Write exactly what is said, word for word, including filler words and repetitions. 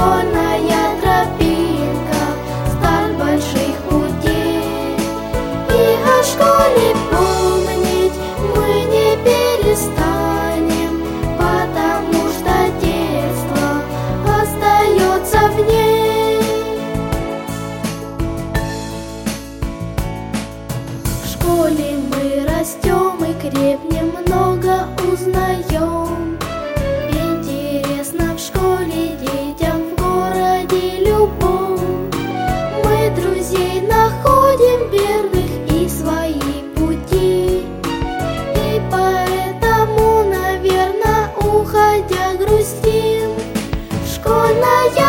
школьная тропинка, старт больших путей. И о школе помнить мы не перестанем, потому что детство остается в ней. В школе мы растем и крепнем, много узнаем. Интересно в школе детям, в городе любом. Мы друзей находим верных и свои пути, и поэтому, наверное, уходя грустим. Школьная